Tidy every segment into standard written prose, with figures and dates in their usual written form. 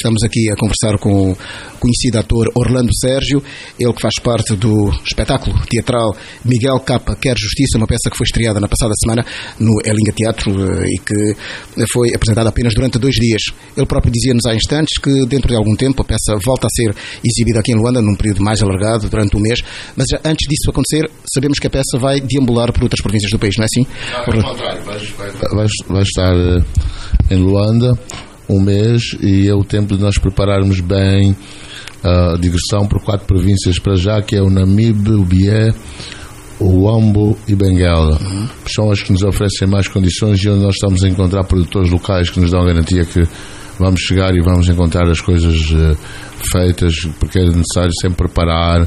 Estamos aqui a conversar com o conhecido ator Orlando Sérgio, ele que faz parte do espetáculo teatral Miguel Capa Quer Justiça, uma peça que foi estreada na passada semana no Elinga Teatro e que foi apresentada apenas durante 2 dias. Ele próprio dizia-nos há instantes que dentro de algum tempo a peça volta a ser exibida aqui em Luanda, num período mais alargado, durante 1 mês, mas já antes disso acontecer, sabemos que a peça vai deambular por outras províncias do país, não é assim? Ao contrário, vai estar em Luanda 1 mês e é o tempo de nós prepararmos bem a digressão por 4 províncias para já, que é o Namibe, o Bié, o Huambo e Benguela. São as que nos oferecem mais condições e onde nós estamos a encontrar produtores locais que nos dão a garantia que vamos chegar e vamos encontrar as coisas feitas, porque é necessário sempre preparar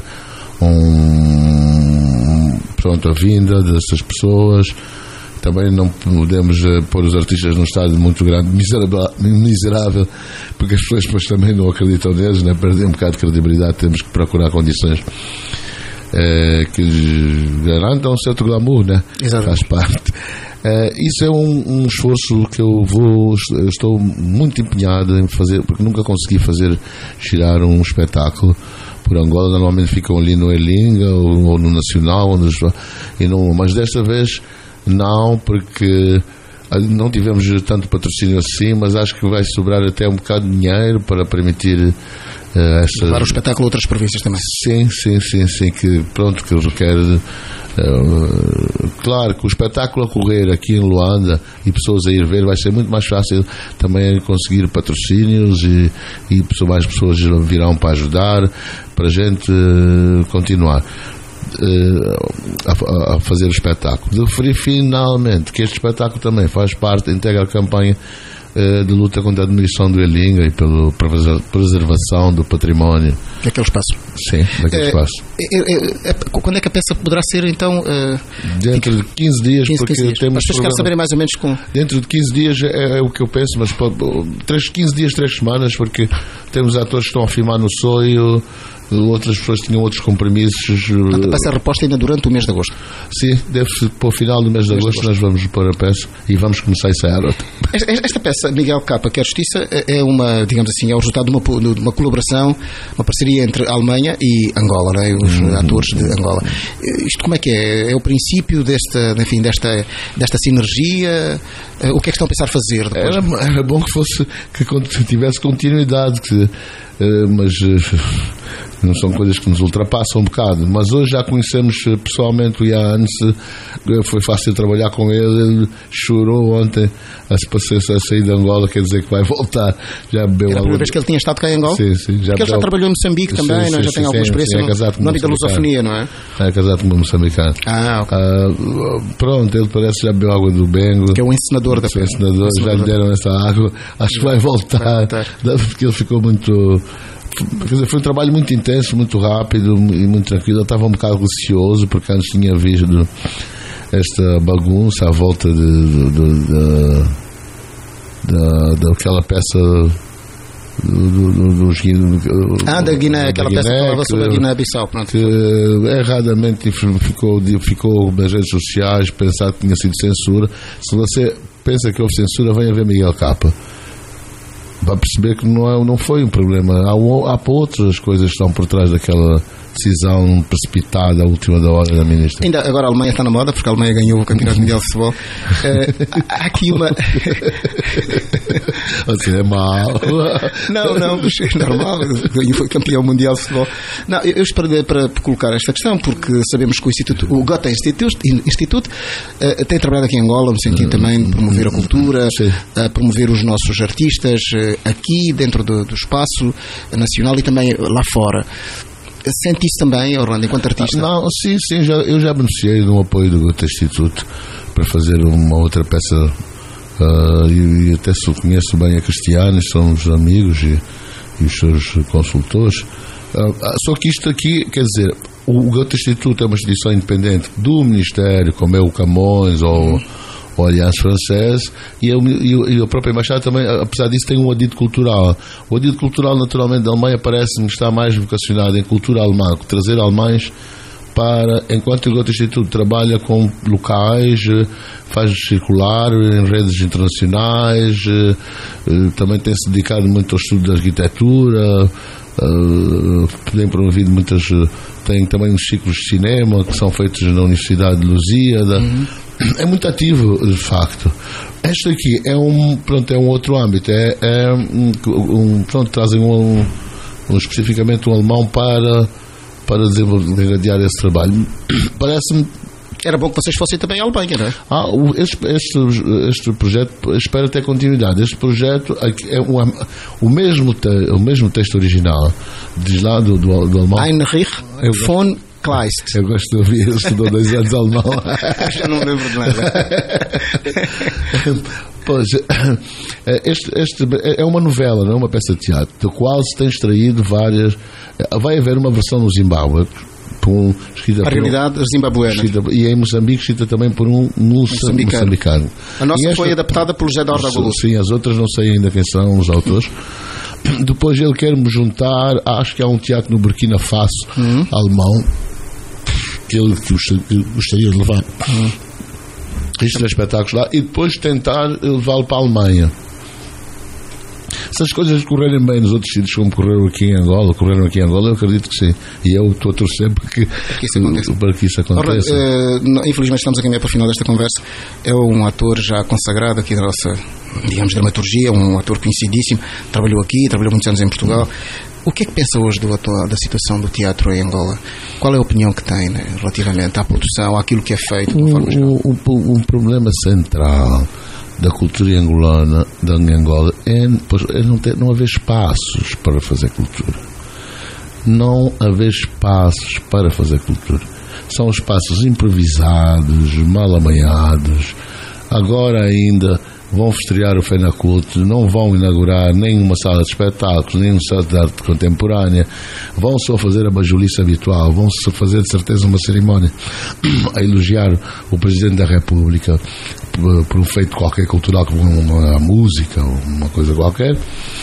a vinda dessas pessoas. Também não podemos pôr os artistas num estado muito grande, miserável, porque as pessoas depois também não acreditam neles, né? Perdem um bocado de credibilidade. Temos que procurar condições que garantam um certo glamour, né? Faz parte. Isso é um esforço que eu estou muito empenhado em fazer, porque nunca consegui girar um espetáculo por Angola. Normalmente ficam ali no Elinga ou no Nacional, mas desta vez não, porque não tivemos tanto patrocínio assim, mas acho que vai sobrar até um bocado de dinheiro para permitir levar o espetáculo a outras províncias também. Sim, que requer claro que o espetáculo a correr aqui em Luanda e pessoas a ir ver vai ser muito mais fácil também conseguir patrocínios e mais pessoas virão para ajudar, para a gente continuar a fazer o espetáculo. Referi finalmente que este espetáculo também faz parte, integra a campanha de luta contra a demolição do Elinga e pela preservação do património daquele espaço. Sim, daquele espaço. Quando é que a peça poderá ser, então? Dentro de 15 dias, porque 15 dias. Temos... As pessoas querem saber mais ou menos com... Dentro de 15 dias é o que eu penso, mas 15 dias, 3 semanas, porque temos atores que estão a filmar no Soio, outras pessoas tinham outros compromissos. Portanto, a peça é reposta ainda durante o mês de agosto? Sim, deve-se para o final do mês de agosto nós vamos pôr a peça e vamos começar a ensaiar outra. Esta peça, Miguel Capa Quer Justiça, é uma, digamos assim, é o resultado de uma colaboração, uma parceria entre a Alemanha e Angola, não é? Os atores de Angola. Isto como é que é? É o princípio desta sinergia? O que é que estão a pensar fazer depois? Era bom que tivesse continuidade, mas não são coisas que nos ultrapassam um bocado. Mas hoje já conhecemos pessoalmente o Ian, foi fácil trabalhar com ele chorou ontem a sair de Angola, quer dizer que vai voltar. Já bebeu. Era a primeira vez que ele tinha estado cá em Angola? Sim, porque ele já trabalhou em Moçambique também, já tem alguma experiência no âmbito da lusofonia, não é? É casado com uma moçambicana. Ok. Pronto, ele parece que já bebeu água do Bengo, que é o encenador da peça. Já lhe deram essa água, acho que vai voltar. Porque ele ficou muito... Quer dizer, foi um trabalho muito intenso, muito rápido e muito tranquilo. Eu estava um bocado receoso porque antes tinha visto esta bagunça à volta daquela peça da Guiné, aquela peça que falava sobre a Guiné-Bissau, que erradamente ficou nas redes sociais pensar que tinha sido censura. Se você pensa que houve censura, venha ver Miguel Capa, vai perceber que não foi um problema. Há outras coisas que estão por trás daquela decisão precipitada à última da hora da ministra. Ainda agora a Alemanha está na moda, porque a Alemanha ganhou o Campeonato Mundial de Futebol. Há aqui uma... Assim é mau. Não, mas é normal. Foi campeão mundial de futebol. Não, eu esperei para colocar esta questão, porque sabemos que o Goethe Institute tem trabalhado aqui em Angola no sentido também de promover a cultura, promover os nossos artistas aqui dentro do espaço nacional e também lá fora. Sente isso também, Orlando, enquanto artista? Não, sim, eu já beneficiei de um apoio do Goethe Instituto para fazer uma outra peça e até conheço bem a Cristiane, somos amigos e os seus consultores. Só que isto aqui, quer dizer, o Goethe Instituto é uma instituição independente do Ministério, como é o Camões ou a Aliança Francesa, e a própria Embaixada também, apesar disso, tem um adito cultural. O adito cultural, naturalmente, da Alemanha parece-me estar mais vocacionado em cultura alemã, trazer alemães enquanto o outro instituto trabalha com locais, faz circular em redes internacionais, também tem-se dedicado muito ao estudo da arquitetura, tem promovido tem também uns ciclos de cinema que são feitos na Universidade de Lusíada. É muito ativo, de facto. Este aqui é um outro âmbito, trazem especificamente um alemão para desenvolver esse trabalho. Parece-me. Era bom que vocês fossem também à Alemanha, não é? Este projeto espera ter continuidade. Este projeto é o mesmo texto original, diz lá do alemão. Heinrich von Kleist. Eu gosto de ouvir, ele estudou 2 anos alemão. Já não lembro de nada. Pois, este é uma novela, não é uma peça de teatro, do qual se tem extraído várias. Vai haver uma versão no Zimbábue, a realidade zimbabuena. E em Moçambique, escrita também por um moçambicano. A nossa foi adaptada pelo José da Horta Golo. Sim, as outras não sei ainda quem são os autores. Depois ele quer-me juntar, acho que há um teatro no Burkina Faso, alemão, que ele gostaria de levar estes 3 espetáculos lá, e depois tentar levá-lo para a Alemanha. Se as coisas correrem bem nos outros sítios, como correram aqui em Angola, eu acredito que sim. E eu estou a torcer para que isso aconteça. Infelizmente estamos a caminhar para o final desta conversa. É um ator já consagrado aqui da nossa, digamos, dramaturgia, um ator conhecidíssimo, trabalhou aqui, trabalhou muitos anos em Portugal. O que é que pensa hoje da situação do teatro em Angola? Qual é a opinião que tem, né, relativamente à produção, àquilo que é feito? Um problema central da cultura angolana, da Angola, é não haver espaços para fazer cultura. Não haver espaços para fazer cultura. São espaços improvisados, mal amanhados. Agora ainda vão estrear o FENACULT, não vão inaugurar nenhuma sala de espetáculos, nenhum centro de arte contemporânea, vão só fazer a bajulice habitual, vão só fazer de certeza uma cerimónia a elogiar o Presidente da República por um feito qualquer cultural, como uma música ou uma coisa qualquer,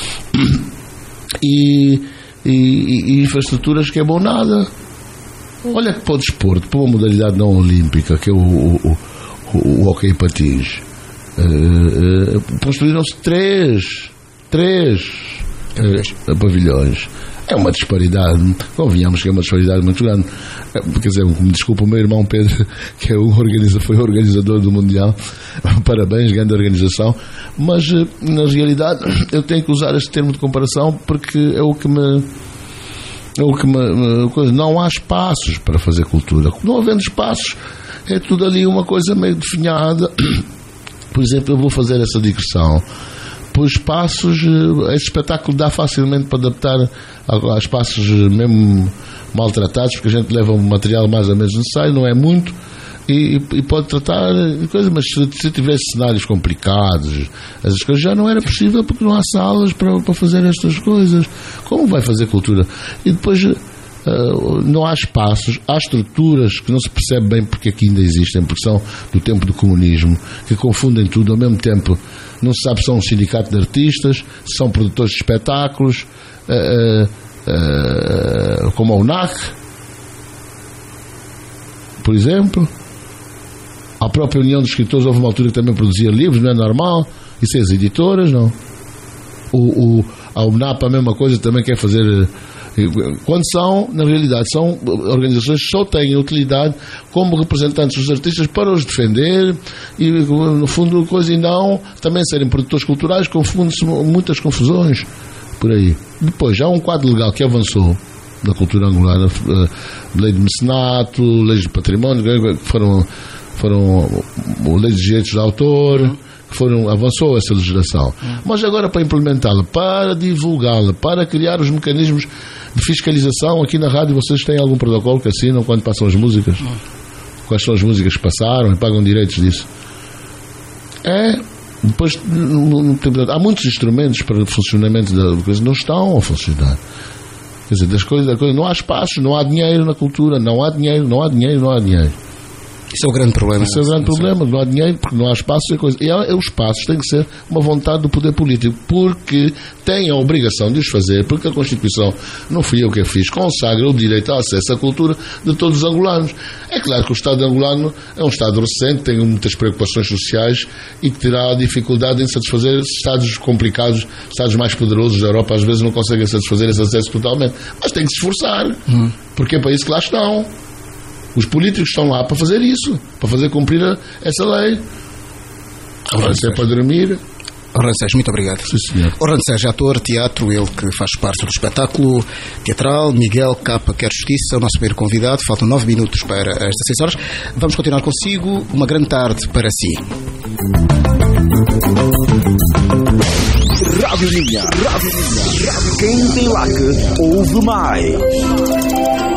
e infraestruturas que é bom nada. Olha que para o desporto, para uma modalidade não olímpica, que é o hóquei patins, construíram-se três pavilhões. É uma disparidade, convenhamos que é uma disparidade muito grande. Quer dizer, me desculpa, o meu irmão Pedro, que foi o organizador do Mundial, parabéns, grande organização, mas na realidade eu tenho que usar este termo de comparação porque não há espaços para fazer cultura. Não havendo espaços, é tudo ali uma coisa meio definhada. Por exemplo, eu vou fazer essa digressão. Por espaços, esse espetáculo dá facilmente para adaptar a espaços mesmo maltratados, porque a gente leva um material mais ou menos necessário, não é muito, e pode tratar de coisas, mas se tivesse cenários complicados, essas coisas já não era possível, porque não há salas para fazer estas coisas. Como vai fazer cultura? E depois não há espaços, há estruturas que não se percebe bem porque aqui ainda existem, porque são do tempo do comunismo, que confundem tudo ao mesmo tempo. Não se sabe se são um sindicato de artistas, se são produtores de espetáculos, como a UNAC, por exemplo. A própria União dos Escritores houve uma altura que também produzia livros, não é normal? Isso é as editoras, não? A UNAP a mesma coisa, também quer fazer. Quando na realidade, são organizações que só têm utilidade como representantes dos artistas para os defender e, no fundo, coisa, e não também serem produtores culturais, confundem-se muitas confusões por aí. Depois, já há um quadro legal que avançou da cultura angolana, lei de mecenato, leis de património, que foram leis de direitos de autor, avançou essa legislação. Mas agora, para implementá-la, para divulgá-la, para criar os mecanismos de fiscalização, aqui na rádio vocês têm algum protocolo que assinam quando passam as músicas? Quais são as músicas que passaram e pagam direitos disso? Depois, há muitos instrumentos para o funcionamento da coisa, não estão a funcionar. Quer dizer, das coisas, não há espaço, não há dinheiro na cultura, não há dinheiro. Isso é o grande problema. Esse é o grande problema, não há dinheiro porque não há espaço e coisa. E os espaços têm que ser uma vontade do poder político, porque tem a obrigação de os fazer, porque a Constituição, não fui eu que a fiz, consagra o direito ao acesso à cultura de todos os angolanos. É claro que o Estado angolano é um Estado recente, tem muitas preocupações sociais e que terá dificuldade em satisfazer Estados complicados, Estados mais poderosos da Europa, às vezes não conseguem satisfazer esse acesso totalmente. Mas tem que se esforçar, porque é para isso que lá estão. Os políticos estão lá para fazer isso, para fazer cumprir essa lei. Agora, se é para dormir... Orlando Sérgio, muito obrigado. Sim, senhor. Orlando Sérgio, ator, teatro, ele que faz parte do espetáculo teatral. Miguel Capa Quer Justiça, o nosso primeiro convidado. Faltam 9 minutos para as 16 horas. Vamos continuar consigo. Uma grande tarde para si. Rádio Ninha. Quem tem laque, ouve mais.